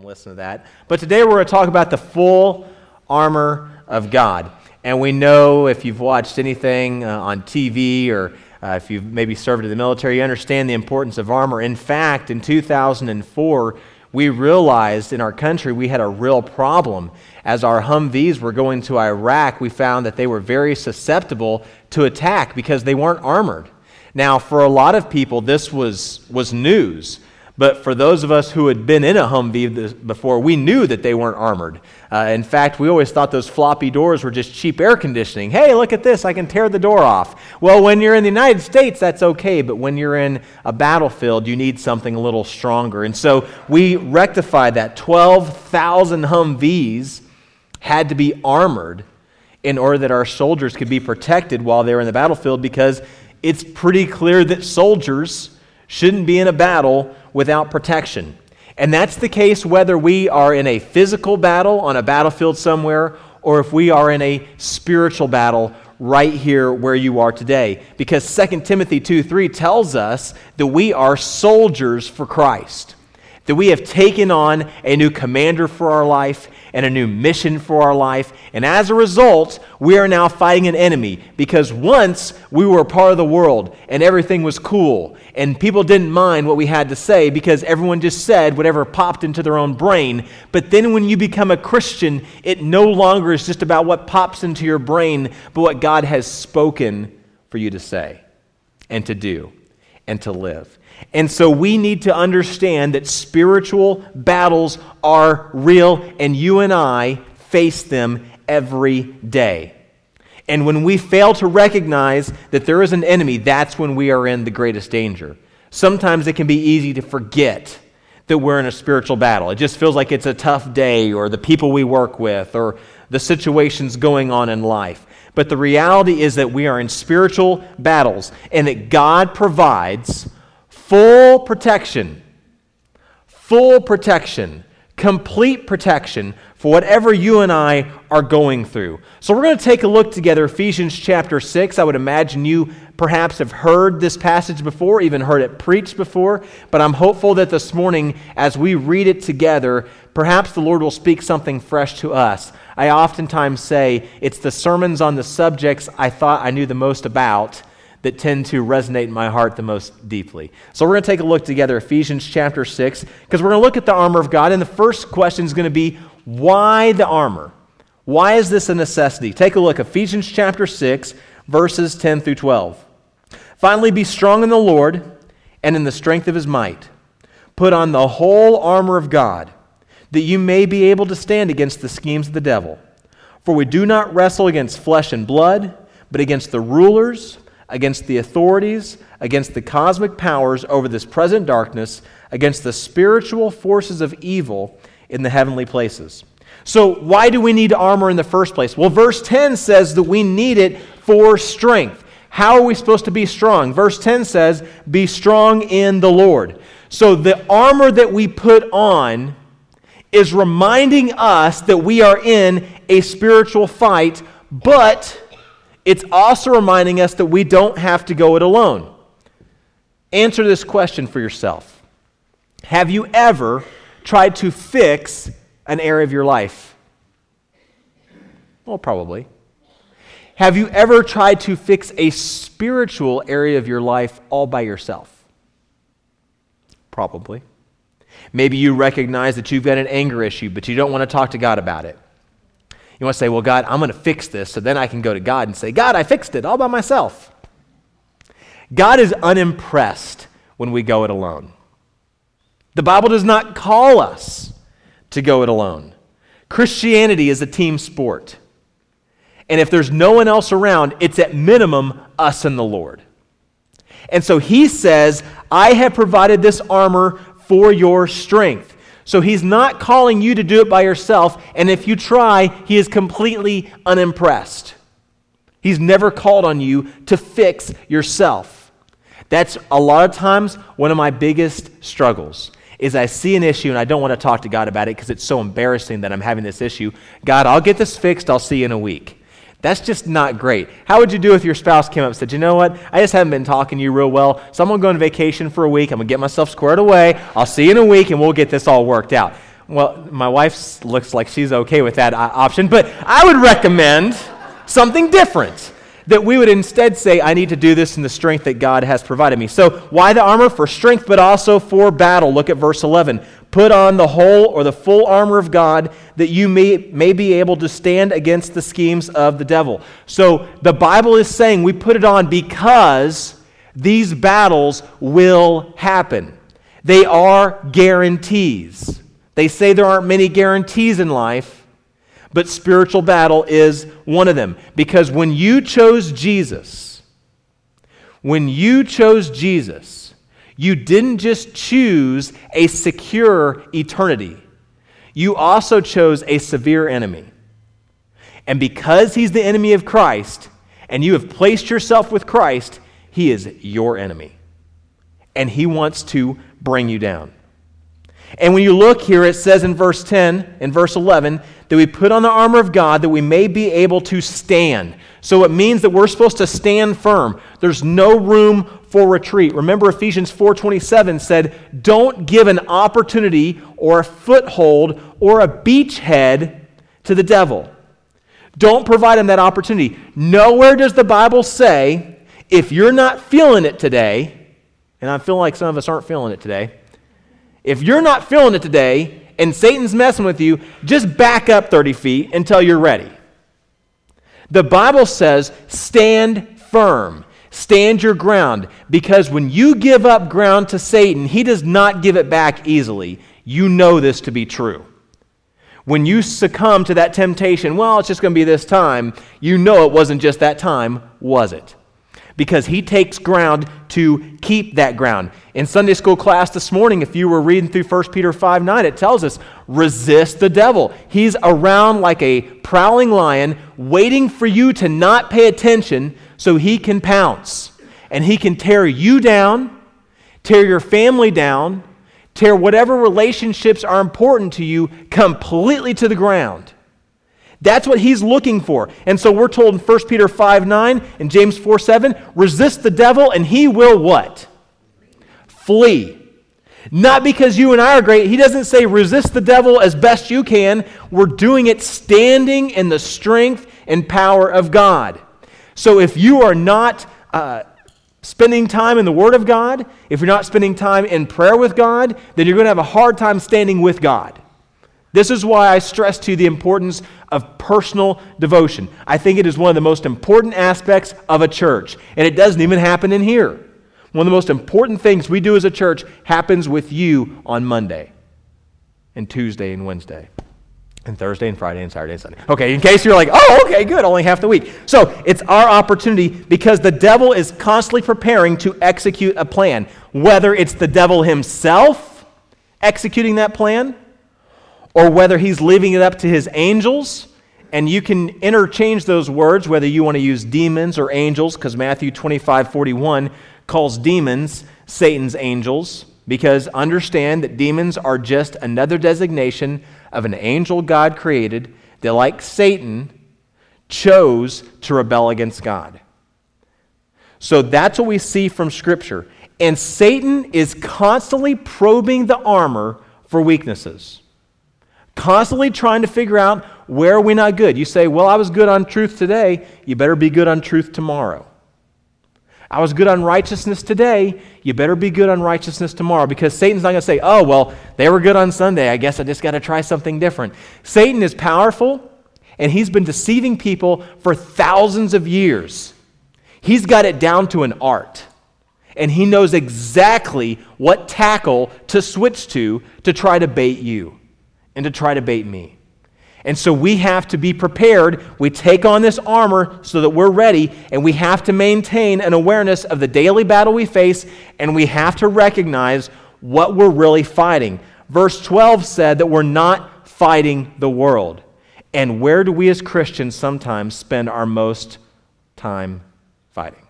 listen to that. But today we're going to talk about the full armor of God. And we know if you've watched anything on TV or if you've maybe served in the military, you understand the importance of armor. In fact, in 2004, we realized in our country we had a real problem. As our Humvees were going to Iraq, we found that they were very susceptible to attack because they weren't armored. Now, for a lot of people, this was news. But for those of us who had been in a Humvee before, we knew that they weren't armored. In fact, we always thought those floppy doors were just cheap air conditioning. Hey, look at this, I can tear the door off. Well, when you're in the United States, that's okay, but when you're in a battlefield, you need something a little stronger. And so we rectified that. 12,000 Humvees had to be armored in order that our soldiers could be protected while they were in the battlefield, because it's pretty clear that soldiers shouldn't be in a battle without protection. And that's the case whether we are in a physical battle on a battlefield somewhere or if we are in a spiritual battle right here where you are today. Because 2 Timothy 2:3 tells us that we are soldiers for Christ, that we have taken on a new commander for our life and a new mission for our life. And as a result, we are now fighting an enemy, because once we were a part of the world and everything was cool and people didn't mind what we had to say because everyone just said whatever popped into their own brain. But then when you become a Christian, it no longer is just about what pops into your brain, but what God has spoken for you to say and to do and to live. And so we need to understand that spiritual battles are real, and you and I face them every day. And when we fail to recognize that there is an enemy, that's when we are in the greatest danger. Sometimes it can be easy to forget that we're in a spiritual battle. It just feels like it's a tough day, or the people we work with, or the situations going on in life. But the reality is that we are in spiritual battles, and that God provides full protection, complete protection for whatever you and I are going through. So we're going to take a look together, Ephesians chapter 6. I would imagine you perhaps have heard this passage before, even heard it preached before, but I'm hopeful that this morning, as we read it together, perhaps the Lord will speak something fresh to us. I oftentimes say it's the sermons on the subjects I thought I knew the most about that tend to resonate in my heart the most deeply. So we're going to take a look together, Ephesians chapter 6, because we're going to look at the armor of God, and the first question is going to be, why the armor? Why is this a necessity? Take a look, Ephesians chapter 6, verses 10 through 12. Finally, be strong in the Lord and in the strength of his might. Put on the whole armor of God, that you may be able to stand against the schemes of the devil. For we do not wrestle against flesh and blood, but against the rulers, against the authorities, against the cosmic powers over this present darkness, against the spiritual forces of evil in the heavenly places. So why do we need armor in the first place? Well, verse 10 says that we need it for strength. How are we supposed to be strong? Verse 10 says, be strong in the Lord. So the armor that we put on is reminding us that we are in a spiritual fight, but it's also reminding us that we don't have to go it alone. Answer this question for yourself. Have you ever tried to fix an area of your life? Well, probably. Have you ever tried to fix a spiritual area of your life all by yourself? Probably. Maybe you recognize that you've got an anger issue, but you don't want to talk to God about it. You want to say, well, God, I'm going to fix this, so then I can go to God and say, God, I fixed it all by myself. God is unimpressed when we go it alone. The Bible does not call us to go it alone. Christianity is a team sport. And if there's no one else around, it's at minimum us and the Lord. And so he says, I have provided this armor for your strength. So he's not calling you to do it by yourself, and if you try, he is completely unimpressed. He's never called on you to fix yourself. That's a lot of times one of my biggest struggles, is I see an issue and I don't want to talk to God about it because it's so embarrassing that I'm having this issue. God, I'll get this fixed, I'll see you in a week. That's just not great. How would you do if your spouse came up and said, you know what, I just haven't been talking to you real well, so I'm going to go on vacation for a week, I'm going to get myself squared away, I'll see you in a week, and we'll get this all worked out. Well, my wife looks like she's okay with that option, but I would recommend something different. That we would instead say, I need to do this in the strength that God has provided me. So why the armor? For strength, but also for battle. Look at verse 11. Put on the whole or the full armor of God that you may be able to stand against the schemes of the devil. So the Bible is saying we put it on because these battles will happen. They are guarantees. They say there aren't many guarantees in life, but spiritual battle is one of them. Because when you chose Jesus, you didn't just choose a secure eternity. You also chose a severe enemy. And because he's the enemy of Christ, and you have placed yourself with Christ, he is your enemy. And he wants to bring you down. And when you look here, it says in verse 10 and verse 11 that we put on the armor of God that we may be able to stand. So it means that we're supposed to stand firm. There's no room for retreat. Remember, Ephesians 4:27 said, don't give an opportunity or a foothold or a beachhead to the devil. Don't provide him that opportunity. Nowhere does the Bible say, if you're not feeling it today, and I feel like some of us aren't feeling it today, if you're not feeling it today and Satan's messing with you, just back up 30 feet until you're ready. The Bible says, stand firm. Stand your ground. Because when you give up ground to Satan, he does not give it back easily. You know this to be true. When you succumb to that temptation, well, it's just going to be this time, you know it wasn't just that time, was it? Because he takes ground to keep that ground. In Sunday school class this morning, if you were reading through 1 Peter 5:9, it tells us, resist the devil. He's around like a prowling lion, waiting for you to not pay attention so he can pounce. And he can tear you down, tear your family down, tear whatever relationships are important to you completely to the ground. That's what he's looking for. And so we're told in 1 Peter 5:9 and James 4:7, resist the devil and he will what? Flee. Not because you and I are great. He doesn't say resist the devil as best you can. We're doing it standing in the strength and power of God. So if you are not spending time in the Word of God, if you're not spending time in prayer with God, then you're going to have a hard time standing with God. This is why I stress to you the importance of personal devotion. I think it is one of the most important aspects of a church, and it doesn't even happen in here. One of the most important things we do as a church happens with you on Monday and Tuesday and Wednesday and Thursday and Friday and Saturday and Sunday. Okay, in case you're like, oh, okay, good, only half the week. So it's our opportunity because the devil is constantly preparing to execute a plan, whether it's the devil himself executing that plan, or whether he's leaving it up to his angels, and you can interchange those words, whether you want to use demons or angels, because Matthew 25:41 calls demons Satan's angels, because understand that demons are just another designation of an angel God created that, like Satan, chose to rebel against God. So that's what we see from Scripture. And Satan is constantly probing the armor for weaknesses. Constantly trying to figure out where we're not good. You say, well, I was good on truth today. You better be good on truth tomorrow. I was good on righteousness today. You better be good on righteousness tomorrow, because Satan's not going to say, oh, well, they were good on Sunday. I guess I just got to try something different. Satan is powerful, and he's been deceiving people for thousands of years. He's got it down to an art, and he knows exactly what tackle to switch to try to bait you and to try to bait me. And so we have to be prepared. We take on this armor so that we're ready, and we have to maintain an awareness of the daily battle we face, and we have to recognize what we're really fighting. Verse 12 said that we're not fighting the world. And where do we as Christians sometimes spend our most time fighting?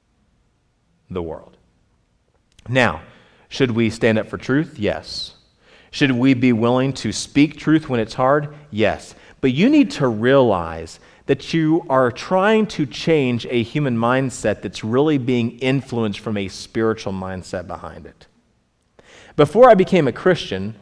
The world. Now, should we stand up for truth? Yes. Should we be willing to speak truth when it's hard? Yes. But you need to realize that you are trying to change a human mindset that's really being influenced from a spiritual mindset behind it. Before I became a Christian,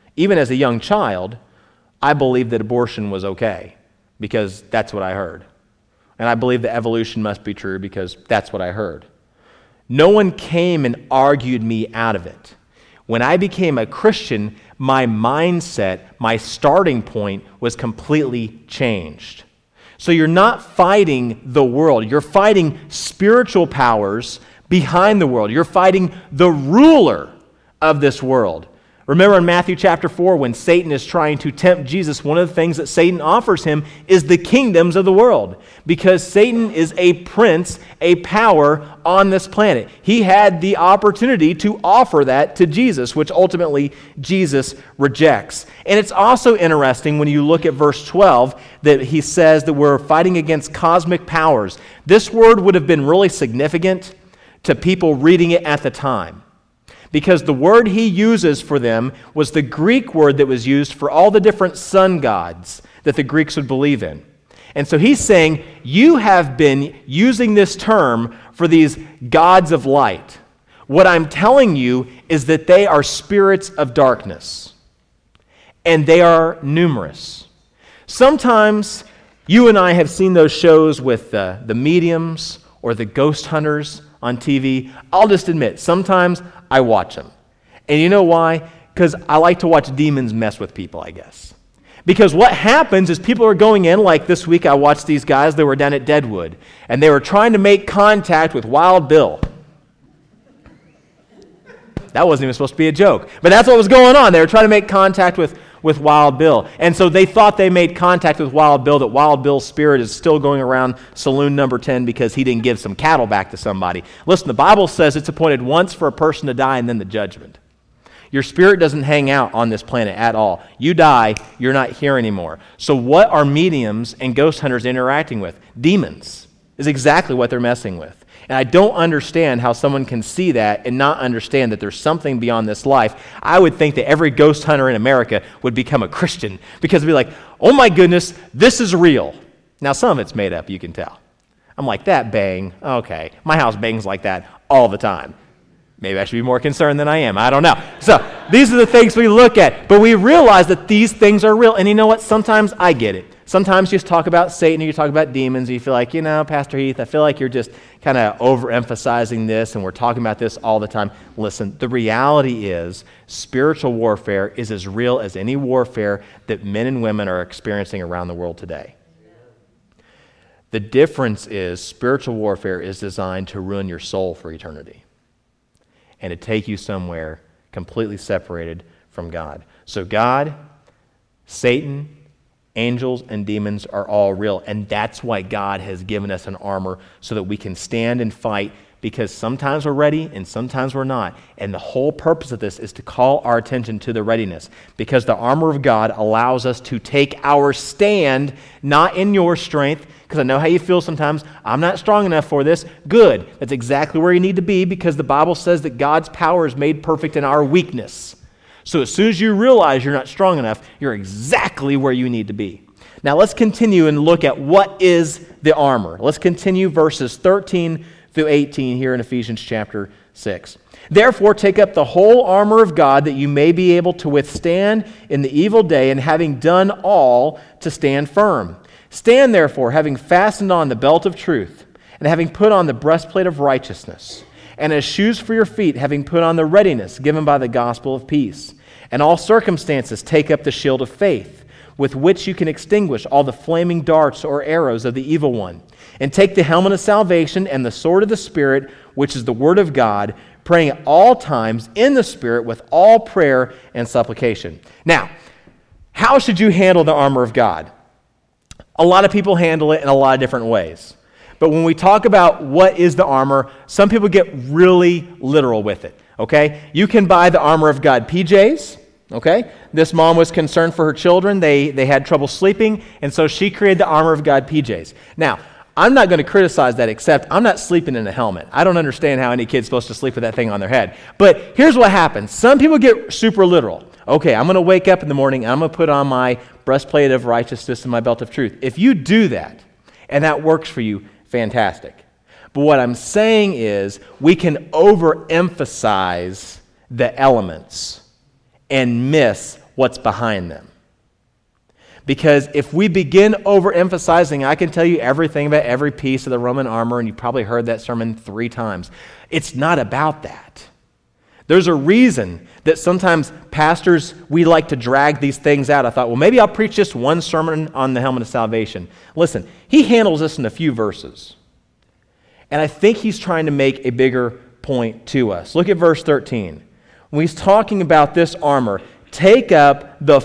Even as a young child, I believed that abortion was okay because that's what I heard. And I believe that evolution must be true because that's what I heard. No one came and argued me out of it. When I became a Christian, my mindset, my starting point was completely changed. So you're not fighting the world. You're fighting spiritual powers behind the world. You're fighting the ruler of this world. Remember in Matthew chapter 4, when Satan is trying to tempt Jesus, one of the things that Satan offers him is the kingdoms of the world. Because Satan is a prince, a power on this planet. He had the opportunity to offer that to Jesus, which ultimately Jesus rejects. And it's also interesting when you look at verse 12 that he says that we're fighting against cosmic powers. This word would have been really significant to people reading it at the time, because the word he uses for them was the Greek word that was used for all the different sun gods that the Greeks would believe in. And so he's saying, you have been using this term for these gods of light. What I'm telling you is that they are spirits of darkness, and they are numerous. Sometimes you and I have seen those shows with the mediums or the ghost hunters on TV. I'll just admit, sometimes I watch them. And you know why? Because I like to watch demons mess with people, I guess. Because what happens is people are going in, like this week I watched these guys that were down at Deadwood, and they were trying to make contact with Wild Bill. That wasn't even supposed to be a joke, but that's what was going on. They were trying to make contact with Wild Bill. And so they thought they made contact with Wild Bill, that Wild Bill's spirit is still going around saloon number 10 because he didn't give some cattle back to somebody. Listen, the Bible says it's appointed once for a person to die and then the judgment. Your spirit doesn't hang out on this planet at all. You die, you're not here anymore. So what are mediums and ghost hunters interacting with? Demons is exactly what they're messing with. And I don't understand how someone can see that and not understand that there's something beyond this life. I would think that every ghost hunter in America would become a Christian because they'd be like, oh my goodness, this is real. Now, some of it's made up, you can tell. I'm like, that bang, okay. My house bangs like that all the time. Maybe I should be more concerned than I am. I don't know. So these are the things we look at. But we realize that these things are real. And you know what? Sometimes I get it. Sometimes you just talk about Satan or you talk about demons and you feel like, Pastor Heath, I feel like you're just kind of overemphasizing this and we're talking about this all the time. Listen, the reality is spiritual warfare is as real as any warfare that men and women are experiencing around the world today. The difference is spiritual warfare is designed to ruin your soul for eternity and to take you somewhere completely separated from God. So God, Satan, angels and demons are all real, and that's why God has given us an armor so that we can stand and fight, because sometimes we're ready and sometimes we're not. And the whole purpose of this is to call our attention to the readiness, because the armor of God allows us to take our stand, not in your strength, because I know how you feel sometimes. I'm not strong enough for this. Good. That's exactly where you need to be, because the Bible says that God's power is made perfect in our weakness. So as soon as you realize you're not strong enough, you're exactly where you need to be. Now let's continue and look at what is the armor. Let's continue verses 13 through 18 here in Ephesians chapter 6. Therefore, take up the whole armor of God, that you may be able to withstand in the evil day, and having done all, to stand firm. Stand therefore, having fastened on the belt of truth, and having put on the breastplate of righteousness, and as shoes for your feet, having put on the readiness given by the gospel of peace. In all circumstances, take up the shield of faith, with which you can extinguish all the flaming darts or arrows of the evil one. And take the helmet of salvation and the sword of the Spirit, which is the word of God, praying at all times in the Spirit with all prayer and supplication. Now, how should you handle the armor of God? A lot of people handle it in a lot of different ways. But when we talk about what is the armor, some people get really literal with it, okay? You can buy the armor of God PJs, okay? This mom was concerned for her children. They had trouble sleeping, and so she created the armor of God PJs. Now, I'm not going to criticize that, except I'm not sleeping in a helmet. I don't understand how any kid's supposed to sleep with that thing on their head. But here's what happens. Some people get super literal. Okay, I'm going to wake up in the morning, and I'm going to put on my breastplate of righteousness and my belt of truth. If you do that, and that works for you, fantastic. But what I'm saying is we can overemphasize the elements and miss what's behind them. Because if we begin overemphasizing, I can tell you everything about every piece of the Roman armor, and you probably heard that sermon 3 times. It's not about that. There's a reason that sometimes pastors, we like to drag these things out. I thought, well, maybe I'll preach just one sermon on the helmet of salvation. Listen, he handles this in a few verses. And I think he's trying to make a bigger point to us. Look at verse 13. When he's talking about this armor, take up the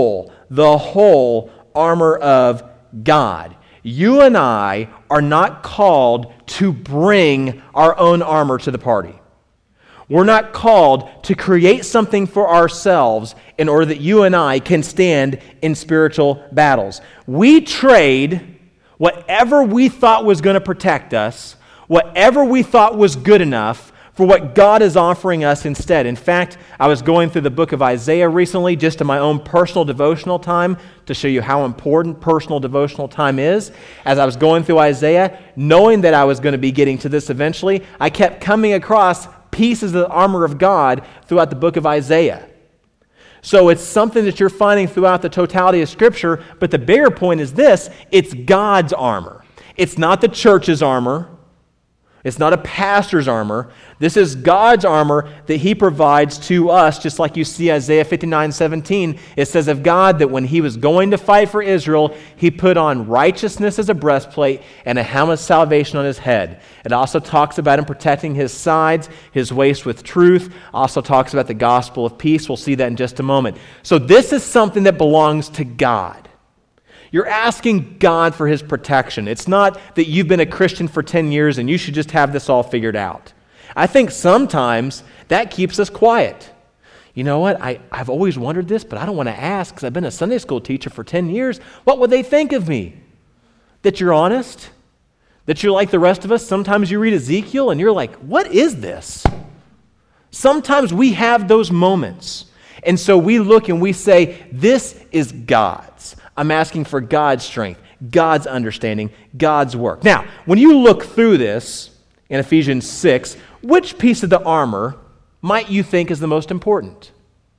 whole armor of God. You and I are not called to bring our own armor to the party. We're not called to create something for ourselves in order that you and I can stand in spiritual battles. We trade whatever we thought was going to protect us, whatever we thought was good enough, for what God is offering us instead. In fact, I was going through the book of Isaiah recently, just in my own personal devotional time, to show you how important personal devotional time is. As I was going through Isaiah, knowing that I was going to be getting to this eventually, I kept coming across pieces of the armor of God throughout the book of Isaiah. So it's something that you're finding throughout the totality of Scripture, but the bigger point is this: it's God's armor. It's not the church's armor. It's not a pastor's armor. This is God's armor that he provides to us, just like you see Isaiah 59:17. It says of God that when he was going to fight for Israel, he put on righteousness as a breastplate and a helmet of salvation on his head. It also talks about him protecting his sides, his waist with truth. Also talks about the gospel of peace. We'll see that in just a moment. So this is something that belongs to God. You're asking God for his protection. It's not that you've been a Christian for 10 years and you should just have this all figured out. I think sometimes that keeps us quiet. You know what? I've always wondered this, but I don't want to ask because I've been a Sunday school teacher for 10 years. What would they think of me? That you're honest? That you're like the rest of us? Sometimes you read Ezekiel and you're like, what is this? Sometimes we have those moments. And so we look and we say, this is God's. I'm asking for God's strength, God's understanding, God's work. Now, when you look through this in Ephesians 6, which piece of the armor might you think is the most important?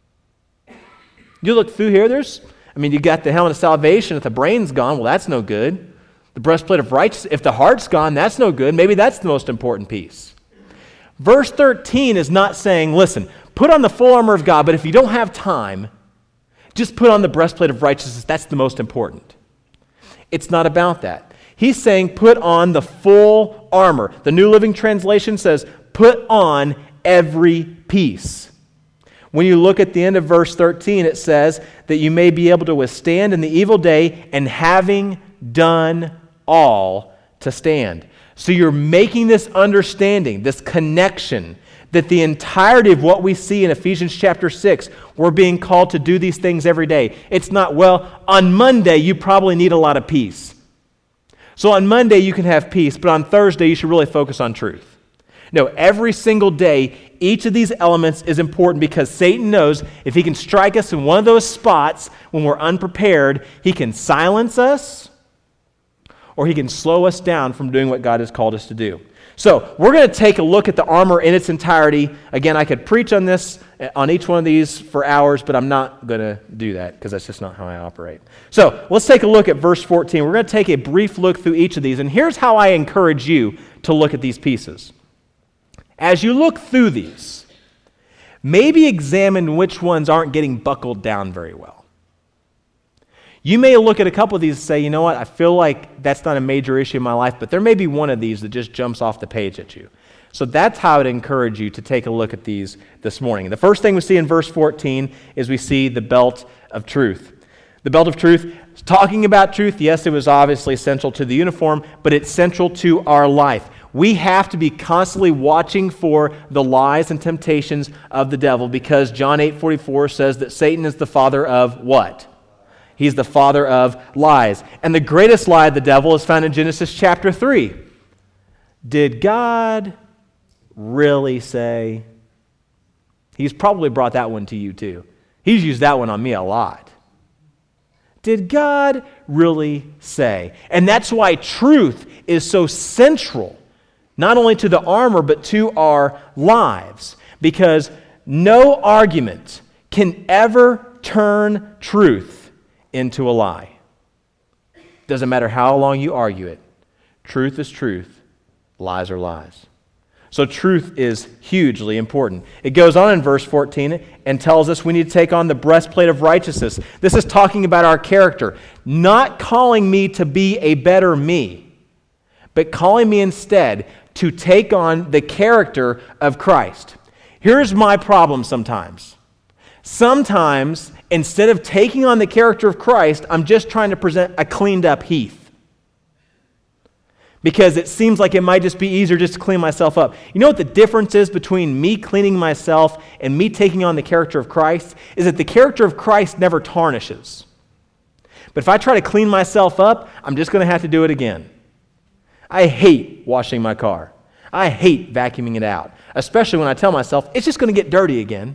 You look through here, you got the helmet of salvation. If the brain's gone, well, that's no good. The breastplate of righteousness, if the heart's gone, that's no good. Maybe that's the most important piece. Verse 13 is not saying, listen, put on the full armor of God, but if you don't have time, just put on the breastplate of righteousness. That's the most important. It's not about that. He's saying put on the full armor. The New Living Translation says put on every piece. When you look at the end of verse 13, it says that you may be able to withstand in the evil day and having done all to stand. So you're making this understanding, this connection, that the entirety of what we see in Ephesians chapter 6, we're being called to do these things every day. It's not, well, on Monday you probably need a lot of peace. So on Monday you can have peace, but on Thursday you should really focus on truth. No, every single day, each of these elements is important because Satan knows if he can strike us in one of those spots when we're unprepared, he can silence us or he can slow us down from doing what God has called us to do. So we're going to take a look at the armor in its entirety. Again, I could preach on this, on each one of these for hours, but I'm not going to do that because that's just not how I operate. So let's take a look at verse 14. We're going to take a brief look through each of these, and here's how I encourage you to look at these pieces. As you look through these, maybe examine which ones aren't getting buckled down very well. You may look at a couple of these and say, you know what, I feel like that's not a major issue in my life, but there may be one of these that just jumps off the page at you. So that's how I'd encourage you to take a look at these this morning. The first thing we see in verse 14 is we see the belt of truth. The belt of truth, talking about truth, yes, it was obviously central to the uniform, but it's central to our life. We have to be constantly watching for the lies and temptations of the devil because John 8:44 says that Satan is the father of what? He's the father of lies. And the greatest lie of the devil is found in Genesis chapter 3. Did God really say? He's probably brought that one to you too. He's used that one on me a lot. Did God really say? And that's why truth is so central, not only to the armor, but to our lives. Because no argument can ever turn truth into a lie. Doesn't matter how long you argue it. Truth is truth. Lies are lies. So truth is hugely important. It goes on in verse 14 and tells us we need to take on the breastplate of righteousness. This is talking about our character, not calling me to be a better me, but calling me instead to take on the character of Christ. Here's my problem sometimes. Sometimes, instead of taking on the character of Christ, I'm just trying to present a cleaned up Heath. Because it seems like it might just be easier just to clean myself up. You know what the difference is between me cleaning myself and me taking on the character of Christ? Is that the character of Christ never tarnishes. But if I try to clean myself up, I'm just going to have to do it again. I hate washing my car. I hate vacuuming it out, especially when I tell myself it's just going to get dirty again.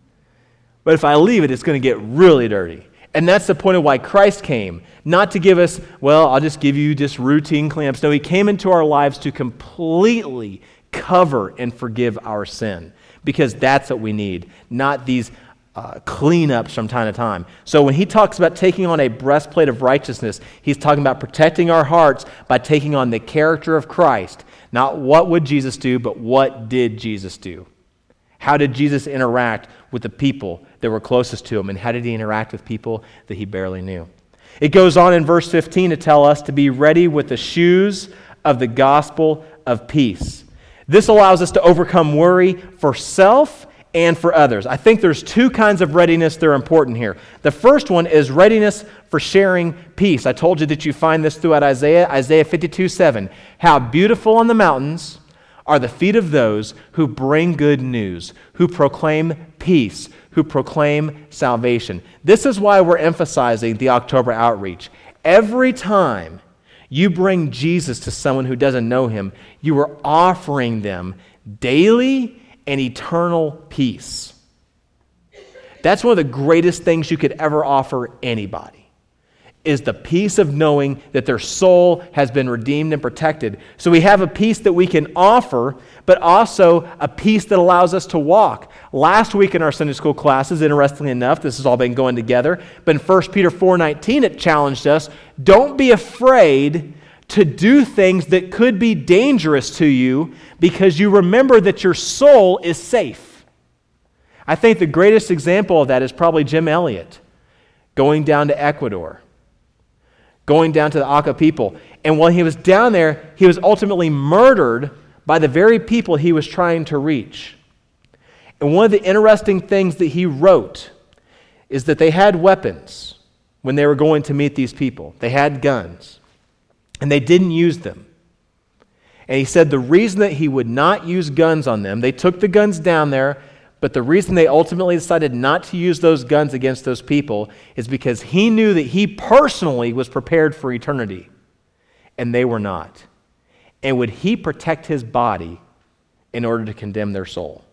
But if I leave it, it's going to get really dirty. And that's the point of why Christ came. Not to give us, well, I'll just give you just routine cleanups. No, He came into our lives to completely cover and forgive our sin. Because that's what we need, not these cleanups from time to time. So when He talks about taking on a breastplate of righteousness, He's talking about protecting our hearts by taking on the character of Christ. Not what would Jesus do, but what did Jesus do? How did Jesus interact with the people that were closest to Him? And how did He interact with people that He barely knew? It goes on in verse 15 to tell us to be ready with the shoes of the gospel of peace. This allows us to overcome worry for self and for others. I think there's two kinds of readiness that are important here. The first one is readiness for sharing peace. I told you that you find this throughout Isaiah 52:7. How beautiful on the mountains are the feet of those who bring good news, who proclaim peace, who proclaim salvation. This is why we're emphasizing the October outreach. Every time you bring Jesus to someone who doesn't know Him, you are offering them daily and eternal peace. That's one of the greatest things you could ever offer anybody, is the peace of knowing that their soul has been redeemed and protected. So we have a peace that we can offer, but also a peace that allows us to walk. Last week in our Sunday school classes, interestingly enough, this has all been going together, but in 1 Peter 4:19 it challenged us, don't be afraid to do things that could be dangerous to you because you remember that your soul is safe. I think the greatest example of that is probably Jim Elliott going down to Ecuador, going down to the Auca people. And while he was down there, he was ultimately murdered by the very people he was trying to reach. And one of the interesting things that he wrote is that they had weapons when they were going to meet these people. They had guns, and they didn't use them. And he said the reason that he would not use guns on them, they took the guns down there, but the reason they ultimately decided not to use those guns against those people is because he knew that he personally was prepared for eternity, and they were not. And would he protect his body in order to condemn their soul?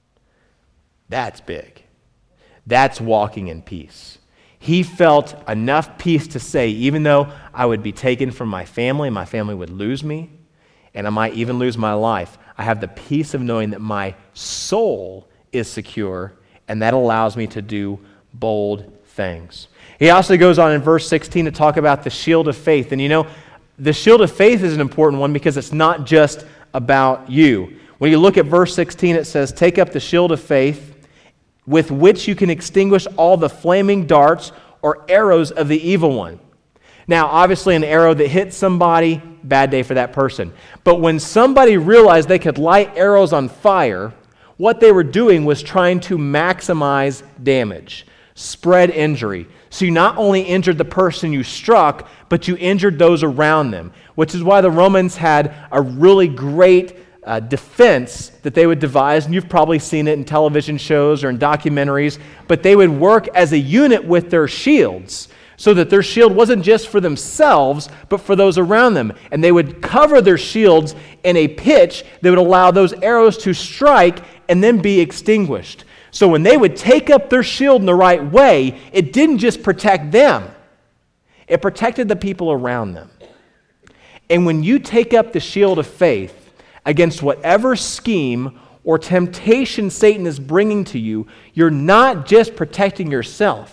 That's big. That's walking in peace. He felt enough peace to say, even though I would be taken from my family would lose me, and I might even lose my life, I have the peace of knowing that my soul is secure, and that allows me to do bold things. He also goes on in verse 16 to talk about the shield of faith. And you know, the shield of faith is an important one because it's not just about you. When you look at verse 16, it says, take up the shield of faith with which you can extinguish all the flaming darts or arrows of the evil one. Now, obviously, an arrow that hits somebody, bad day for that person. But when somebody realized they could light arrows on fire, what they were doing was trying to maximize damage, spread injury. So you not only injured the person you struck, but you injured those around them, which is why the Romans had a really great defense that they would devise, and you've probably seen it in television shows or in documentaries, but they would work as a unit with their shields so that their shield wasn't just for themselves, but for those around them. And they would cover their shields in a pitch that would allow those arrows to strike and then be extinguished. So when they would take up their shield in the right way, it didn't just protect them, it protected the people around them. And when you take up the shield of faith against whatever scheme or temptation Satan is bringing to you, you're not just protecting yourself,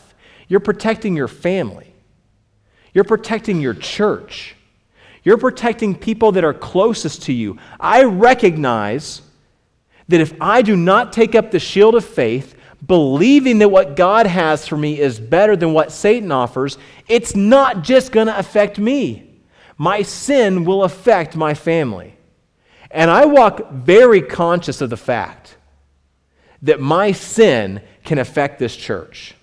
You're protecting your family. You're protecting your church. You're protecting people that are closest to you. I recognize that if I do not take up the shield of faith, believing that what God has for me is better than what Satan offers, it's not just going to affect me. My sin will affect my family. And I walk very conscious of the fact that my sin can affect this church.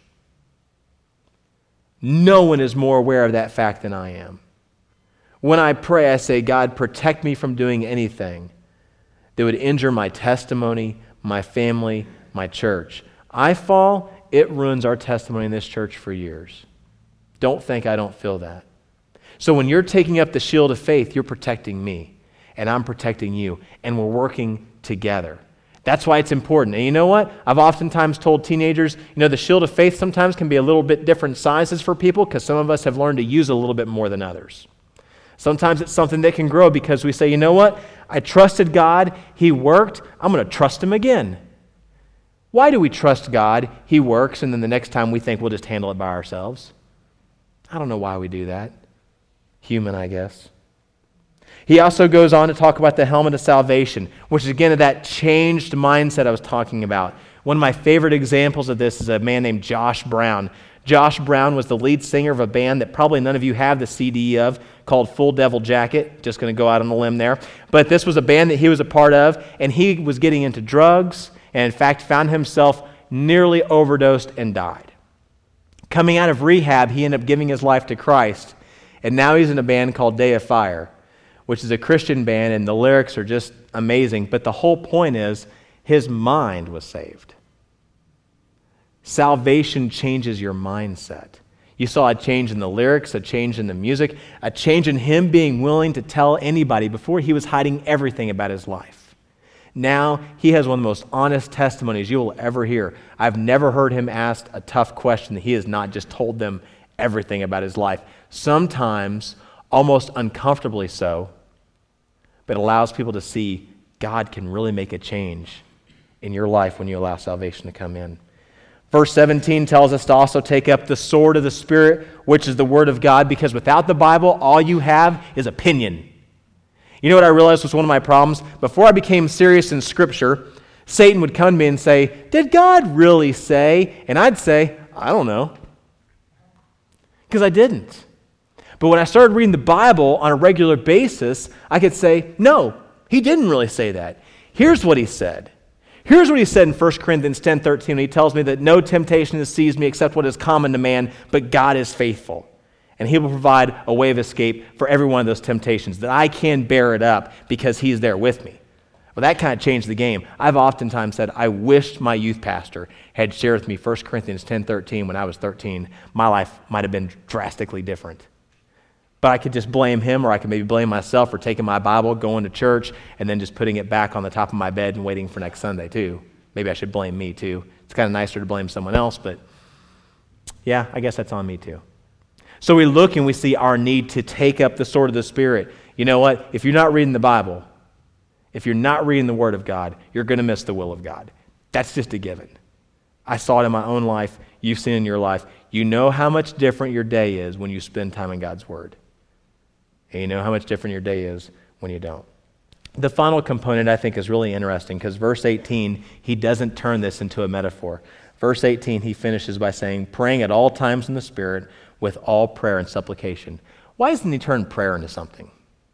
No one is more aware of that fact than I am. When I pray, I say, God, protect me from doing anything that would injure my testimony, my family, my church. I fall, it ruins our testimony in this church for years. Don't think I don't feel that. So when you're taking up the shield of faith, you're protecting me, and I'm protecting you, and we're working together. That's why it's important. And you know what? I've oftentimes told teenagers, the shield of faith sometimes can be a little bit different sizes for people because some of us have learned to use it a little bit more than others. Sometimes it's something that can grow because we say, you know what? I trusted God. He worked. I'm going to trust Him again. Why do we trust God? He works, and then the next time we think we'll just handle it by ourselves. I don't know why we do that. Human, I guess. He also goes on to talk about the helmet of salvation, which is again that changed mindset I was talking about. One of my favorite examples of this is a man named Josh Brown. Josh Brown was the lead singer of a band that probably none of you have the CD of called Full Devil Jacket. Just going to go out on a limb there. But this was a band that he was a part of, and he was getting into drugs, and in fact found himself nearly overdosed and died. Coming out of rehab, he ended up giving his life to Christ, and now he's in a band called Day of Fire, which is a Christian band, and the lyrics are just amazing. But the whole point is his mind was saved. Salvation changes your mindset. You saw a change in the lyrics, a change in the music, a change in him being willing to tell anybody. Before, he was hiding everything about his life. Now, he has one of the most honest testimonies you will ever hear. I've never heard him ask a tough question that he has not just told them everything about his life. Sometimes, almost uncomfortably so, but allows people to see God can really make a change in your life when you allow salvation to come in. Verse 17 tells us to also take up the sword of the Spirit, which is the Word of God, because without the Bible, all you have is opinion. You know what I realized was one of my problems? Before I became serious in Scripture, Satan would come to me and say, did God really say? And I'd say, I don't know. Because I didn't. But when I started reading the Bible on a regular basis, I could say, no, he didn't really say that. Here's what he said. Here's what he said in 1 Corinthians 10:13 when he tells me that no temptation has seized me except what is common to man, but God is faithful. And he will provide a way of escape for every one of those temptations, that I can bear it up because he's there with me. Well, that kind of changed the game. I've oftentimes said, I wished my youth pastor had shared with me 1 Corinthians 10:13 when I was 13. My life might have been drastically different. But I could just blame him, or I could maybe blame myself for taking my Bible, going to church, and then just putting it back on the top of my bed and waiting for next Sunday too. Maybe I should blame me too. It's kind of nicer to blame someone else, but yeah, I guess that's on me too. So we look and we see our need to take up the sword of the Spirit. You know what? If you're not reading the Bible, if you're not reading the Word of God, you're going to miss the will of God. That's just a given. I saw it in my own life. You've seen it in your life. You know how much different your day is when you spend time in God's Word. And you know how much different your day is when you don't. The final component I think is really interesting because verse 18, he doesn't turn this into a metaphor. Verse 18, he finishes by saying, praying at all times in the Spirit with all prayer and supplication. Why doesn't he turn prayer into something?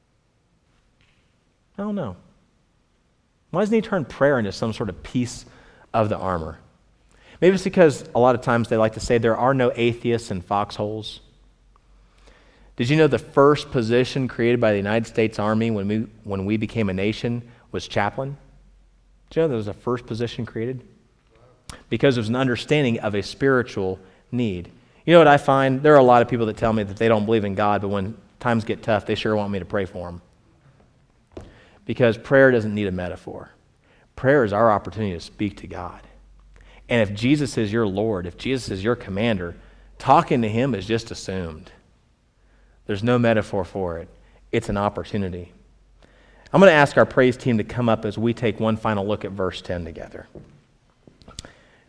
I don't know. Why doesn't he turn prayer into some sort of piece of the armor? Maybe it's because a lot of times they like to say there are no atheists in foxholes. Did you know the first position created by the United States Army when we became a nation was chaplain? Did you know that was the first position created? Because there was an understanding of a spiritual need. You know what I find? There are a lot of people that tell me that they don't believe in God, but when times get tough, they sure want me to pray for them. Because prayer doesn't need a metaphor. Prayer is our opportunity to speak to God. And if Jesus is your Lord, if Jesus is your commander, talking to him is just assumed. There's no metaphor for it. It's an opportunity. I'm going to ask our praise team to come up as we take one final look at verse 10 together.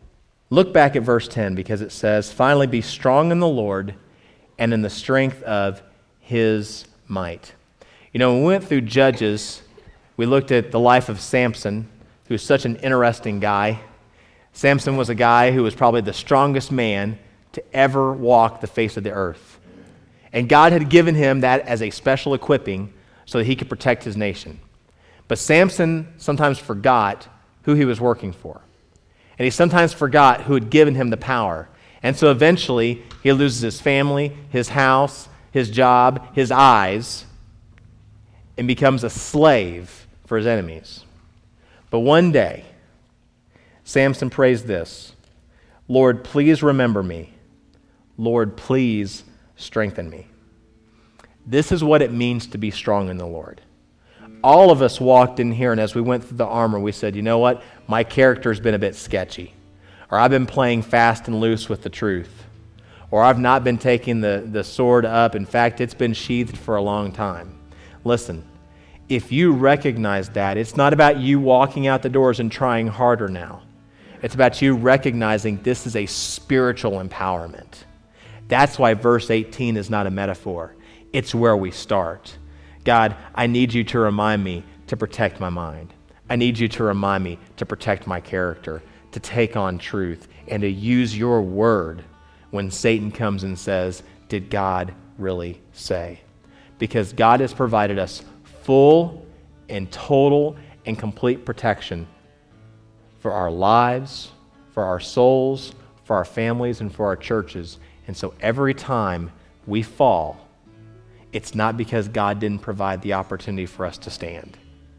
Look back at verse 10 because it says, finally be strong in the Lord and in the strength of his might. You know, when we went through Judges, we looked at the life of Samson, who is such an interesting guy. Samson was a guy who was probably the strongest man to ever walk the face of the earth. And God had given him that as a special equipping so that he could protect his nation. But Samson sometimes forgot who he was working for. And he sometimes forgot who had given him the power. And so eventually, he loses his family, his house, his job, his eyes, and becomes a slave for his enemies. But one day, Samson prays this, Lord, please remember me. Lord, please strengthen me. This is what it means to be strong in the Lord. All of us walked in here, and as we went through the armor, we said, you know what? My character's been a bit sketchy. Or I've been playing fast and loose with the truth. Or I've not been taking the sword up. In fact, it's been sheathed for a long time. Listen, if you recognize that, it's not about you walking out the doors and trying harder now. It's about you recognizing this is a spiritual empowerment. That's why verse 18 is not a metaphor. It's where we start. God, I need you to remind me to protect my mind. I need you to remind me to protect my character, to take on truth, and to use your word when Satan comes and says, did God really say? Because God has provided us full and total and complete protection for our lives, for our souls, for our families, and for our churches. And so every time we fall, it's not because God didn't provide the opportunity for us to stand.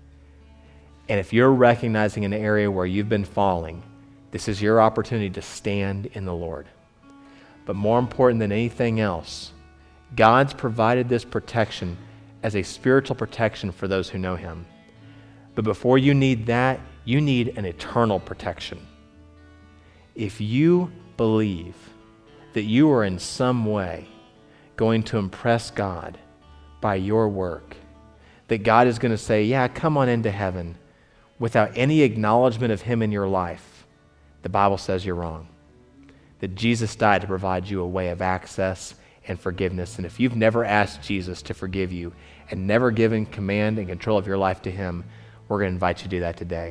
And if you're recognizing an area where you've been falling, this is your opportunity to stand in the Lord. But more important than anything else, God's provided this protection as a spiritual protection for those who know him. But before you need that, you need an eternal protection. If you believe that you are in some way going to impress God by your work, that God is going to say, yeah, come on into heaven, without any acknowledgement of him in your life, the Bible says you're wrong. That Jesus died to provide you a way of access and forgiveness. And if you've never asked Jesus to forgive you and never given command and control of your life to him, we're going to invite you to do that today.